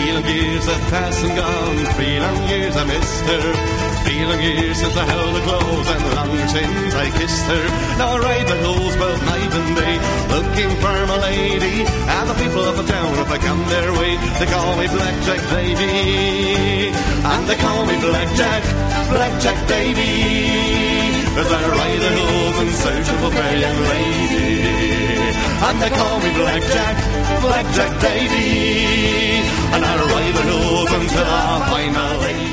3 long years have passed and gone, 3 long years I missed her. 3 long years since I held her close, and long since I kissed her. Now I ride the hills both night and day, looking for my lady. And the people of the town, if I come their way, they call me Blackjack Davy. And they call me Blackjack, Blackjack Davy, as I ride the hills in search of a fair young lady. And they call me Blackjack, Blackjack Davy, and I ride the hills until I find my lady.